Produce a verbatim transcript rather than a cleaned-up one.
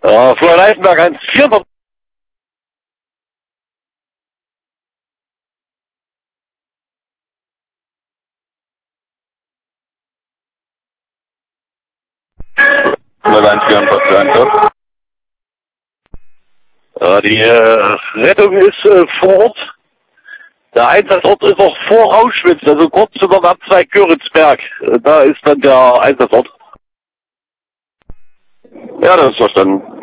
Ja, Florian Leitenberg eins vier. eins vier. Ja, die äh, Rettung ist äh, vor Ort. Der Einsatzort ist auch vor Auschwitz, also kurz über dem Abzweig Göritzberg. Äh, Da ist dann der Einsatzort. Ja, das ist verstanden.